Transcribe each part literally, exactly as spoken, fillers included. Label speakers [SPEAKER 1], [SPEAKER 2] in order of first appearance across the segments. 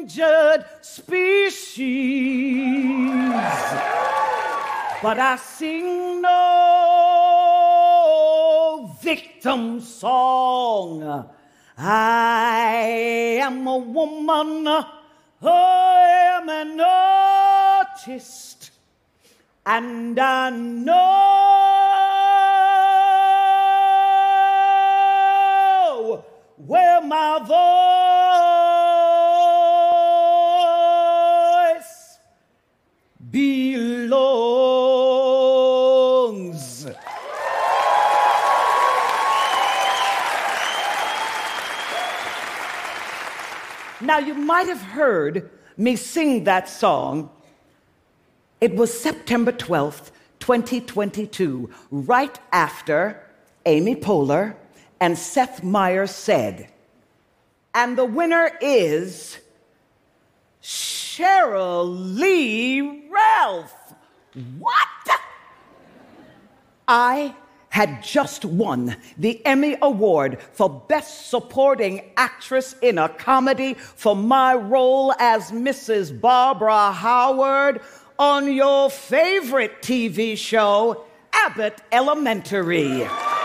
[SPEAKER 1] endangered species. But I sing no victim song. I am a woman, I am an artist, and I know where my voice belongs. Now, you might have heard me sing that song. It was September twelfth, twenty twenty-two, right after Amy Poehler and Seth Meyers said, and the winner is Sheryl Lee Ralph. What? I had just won the Emmy Award for Best Supporting Actress in a Comedy for my role as Missus Barbara Howard on your favorite T V show, Abbott Elementary.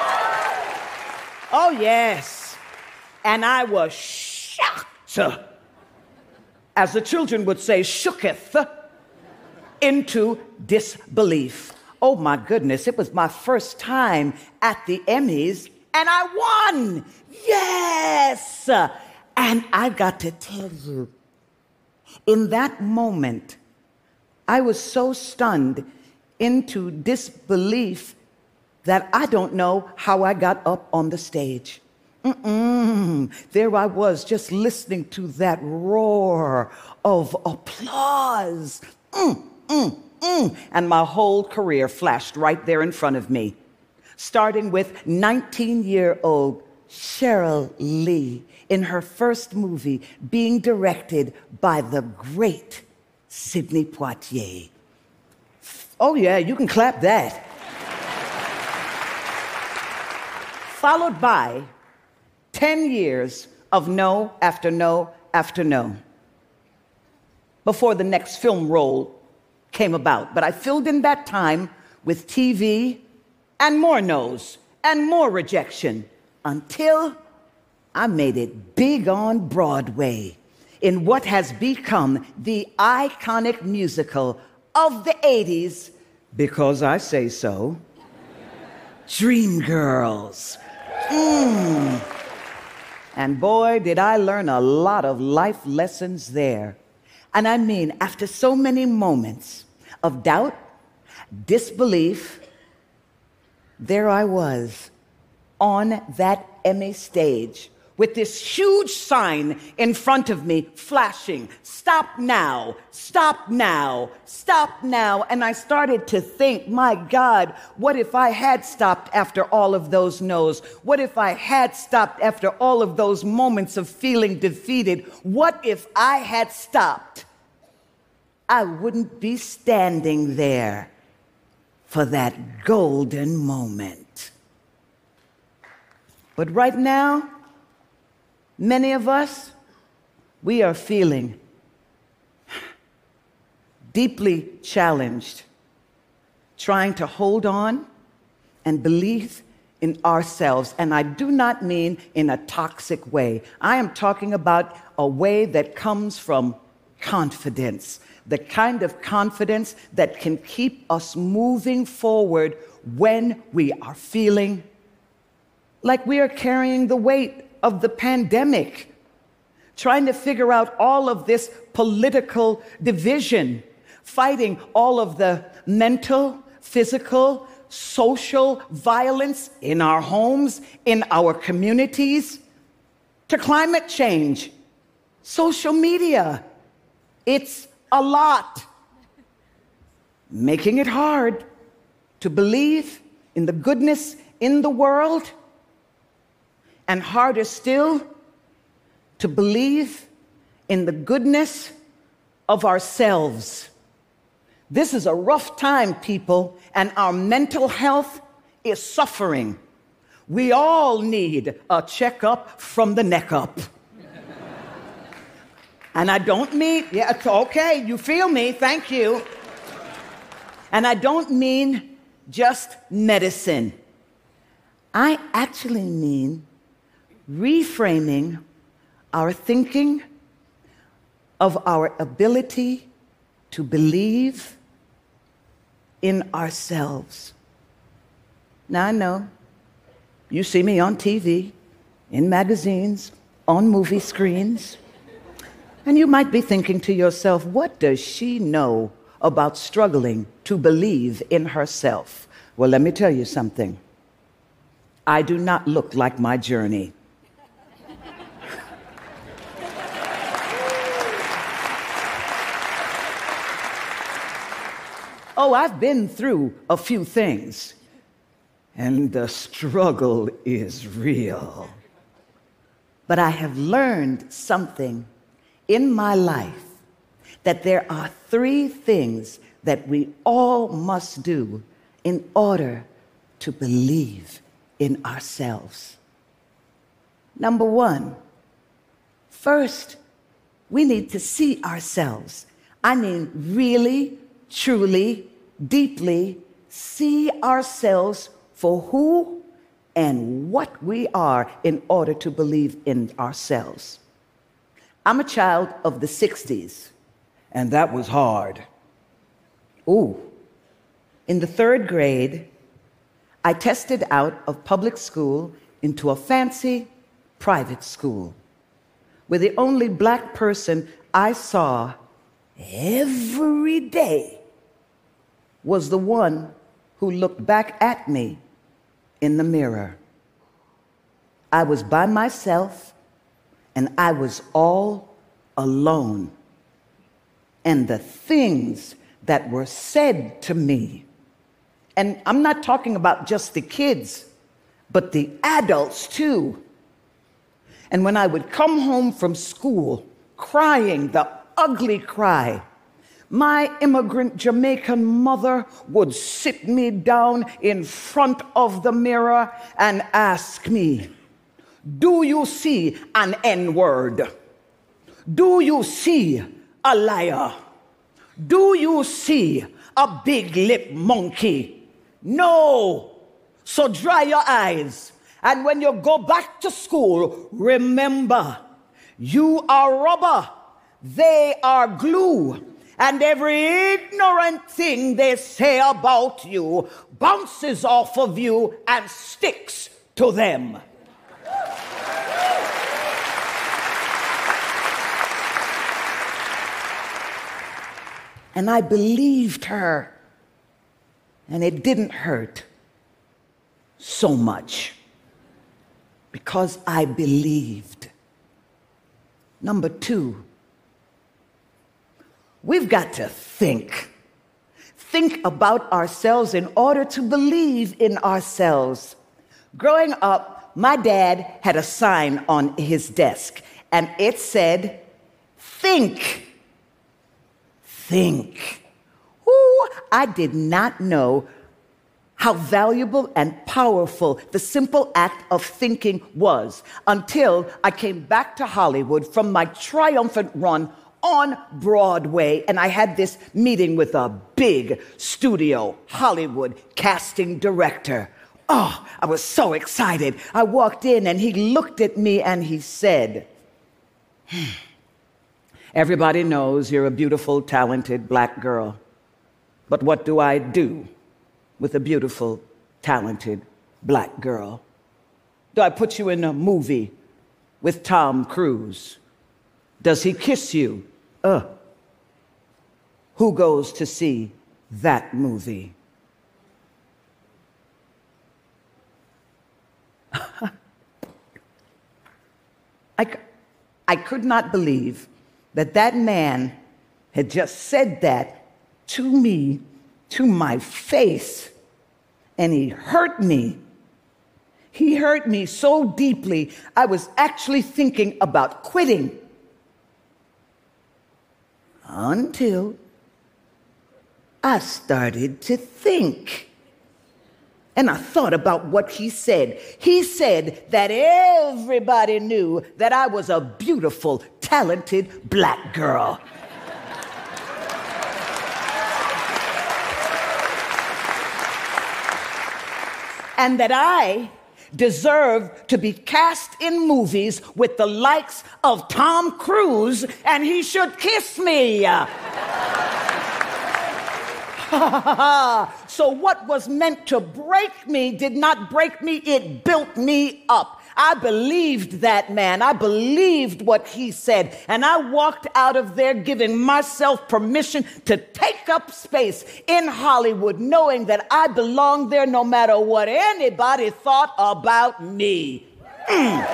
[SPEAKER 1] Oh, yes. And I was shocked, as the children would say, shooketh, into disbelief. Oh, my goodness, it was my first time at the Emmys, and I won! Yes! And I got to tell you, in that moment, I was so stunned into disbelief that I don't know how I got up on the stage. Mm-mm. There I was, just listening to that roar of applause. Mm, mm, mm. And my whole career flashed right there in front of me, starting with nineteen-year-old Sheryl Lee in her first movie being directed by the great Sidney Poitier. Oh, yeah, you can clap that. Followed by ten years of no after no after no before the next film role came about. But I filled in that time with T V and more no's and more rejection until I made it big on Broadway in what has become the iconic musical of the eighties, because I say so, Dreamgirls. Mm. And boy, did I learn a lot of life lessons there. And I mean, after so many moments of doubt, disbelief, there I was on that Emmy stage with this huge sign in front of me flashing, "Stop now, stop now, stop now." And I started to think, my God, what if I had stopped after all of those no's? What if I had stopped after all of those moments of feeling defeated? What if I had stopped? I wouldn't be standing there for that golden moment. But right now, many of us, we are feeling deeply challenged, trying to hold on and believe in ourselves. And I do not mean in a toxic way. I am talking about a way that comes from confidence, the kind of confidence that can keep us moving forward when we are feeling like we are carrying the weight of the pandemic, trying to figure out all of this political division, fighting all of the mental, physical, social violence in our homes, in our communities, to climate change, social media. It's a lot, making it hard to believe in the goodness in the world, and harder still to believe in the goodness of ourselves. This is a rough time, people, and our mental health is suffering. We all need a checkup from the neck up. And I don't mean, yeah, it's okay, you feel me, thank you. And I don't mean just medicine. I actually mean reframing our thinking of our ability to believe in ourselves. Now I know you see me on T V, in magazines, on movie screens, and you might be thinking to yourself, what does she know about struggling to believe in herself? Well, let me tell you something. I do not look like my journey. Oh, I've been through a few things, and the struggle is real. But I have learned something in my life, that there are three things that we all must do in order to believe in ourselves. Number one, first, we need to see ourselves. I mean, really, truly, deeply see ourselves for who and what we are in order to believe in ourselves. I'm a child of the sixties, and that was hard. Ooh. In the third grade, I tested out of public school into a fancy private school, where the only black person I saw every day was the one who looked back at me in the mirror. I was by myself, and I was all alone. And the things that were said to me, and I'm not talking about just the kids, but the adults too. And when I would come home from school crying the ugly cry, my immigrant Jamaican mother would sit me down in front of the mirror and ask me, do you see an N-word? Do you see a liar? Do you see a big lip monkey? No. So dry your eyes. And when you go back to school, remember, you are rubber, they are glue. And every ignorant thing they say about you bounces off of you and sticks to them. And I believed her, and it didn't hurt so much because I believed. Number two, we've got to think. Think about ourselves in order to believe in ourselves. Growing up, my dad had a sign on his desk, and it said, think. Think. Ooh, I did not know how valuable and powerful the simple act of thinking was until I came back to Hollywood from my triumphant run on Broadway, and I had this meeting with a big studio Hollywood casting director. Oh, I was so excited. I walked in and he looked at me and he said, hmm, everybody knows you're a beautiful, talented black girl. But what do I do with a beautiful, talented black girl? Do I put you in a movie with Tom Cruise? Does he kiss you? Uh, who goes to see that movie? I, I could not believe that that man had just said that to me, to my face, and he hurt me. He hurt me so deeply, I was actually thinking about quitting. Until I started to think. And I thought about what he said. He said that everybody knew that I was a beautiful, talented talented black girl. And that I deserve to be cast in movies with the likes of Tom Cruise, and he should kiss me. So what was meant to break me did not break me, it built me up. I believed that man. I believed what he said. And I walked out of there giving myself permission to take up space in Hollywood, knowing that I belonged there no matter what anybody thought about me. Mm.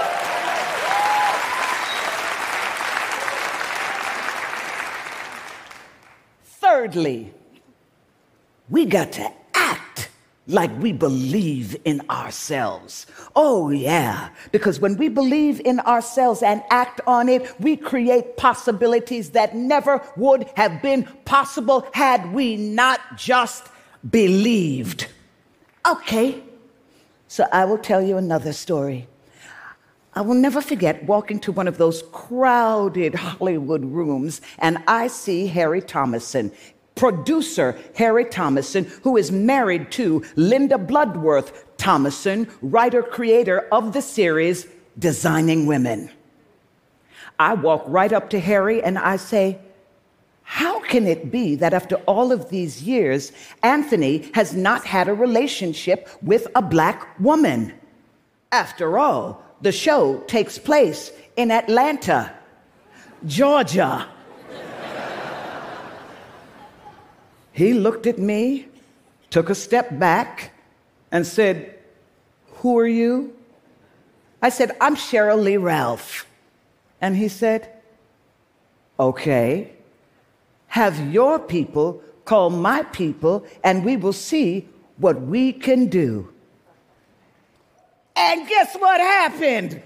[SPEAKER 1] Thirdly, we got to act like we believe in ourselves. Oh, yeah, because when we believe in ourselves and act on it, we create possibilities that never would have been possible had we not just believed. Okay, so I will tell you another story. I will never forget walking to one of those crowded Hollywood rooms, and I see Harry Thomason, producer Harry Thomason, who is married to Linda Bloodworth Thomason, writer-creator of the series Designing Women. I walk right up to Harry and I say, how can it be that after all of these years, Anthony has not had a relationship with a black woman? After all, the show takes place in Atlanta, Georgia. He looked at me, took a step back, and said, who are you? I said, I'm Sheryl Lee Ralph. And he said, okay, have your people call my people, and we will see what we can do. And guess what happened?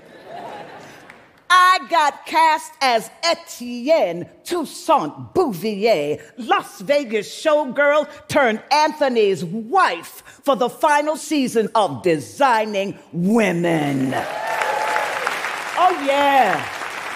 [SPEAKER 1] I got cast as Etienne Toussaint Bouvier, Las Vegas showgirl turned Anthony's wife for the final season of Designing Women. Oh, yeah.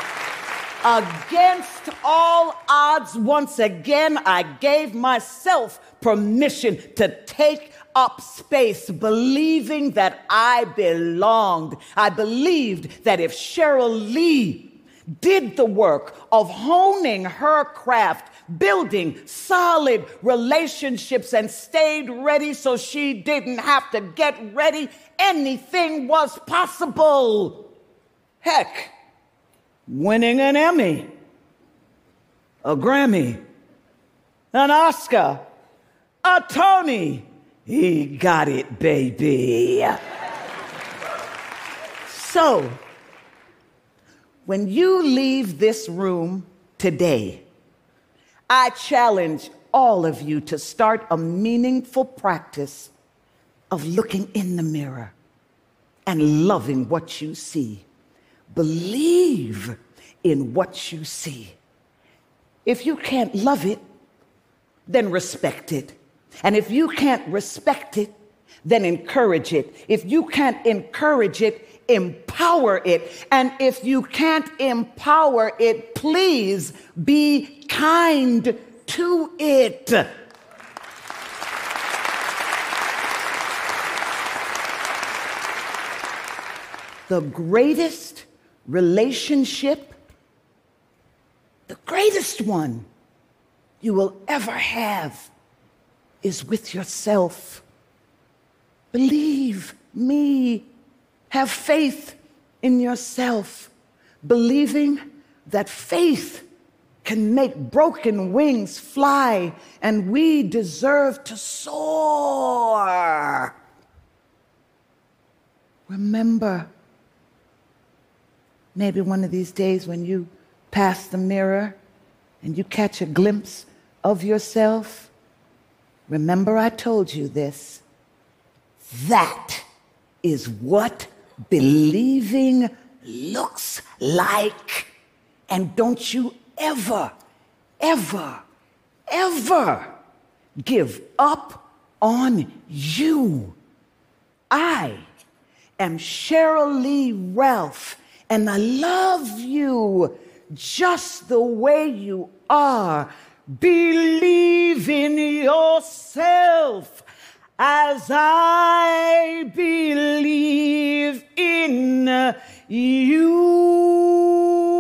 [SPEAKER 1] Against all odds, once again, I gave myself permission to take up space, believing that I belonged. I believed that if Sheryl Lee did the work of honing her craft, building solid relationships, and stayed ready so she didn't have to get ready, anything was possible. Heck, winning an Emmy, a Grammy, an Oscar, a Tony. He got it, baby. So, when you leave this room today, I challenge all of you to start a meaningful practice of looking in the mirror and loving what you see. Believe in what you see. If you can't love it, then respect it. And if you can't respect it, then encourage it. If you can't encourage it, empower it. And if you can't empower it, please be kind to it. The greatest relationship, the greatest one you will ever have, is with yourself. Believe me. Have faith in yourself. Believing that faith can make broken wings fly, and we deserve to soar. Remember, maybe one of these days when you pass the mirror and you catch a glimpse of yourself, remember I told you this. That is what believing looks like. And don't you ever, ever, ever give up on you. I am Sheryl Lee Ralph, and I love you just the way you are. Believe in yourself as I believe in you.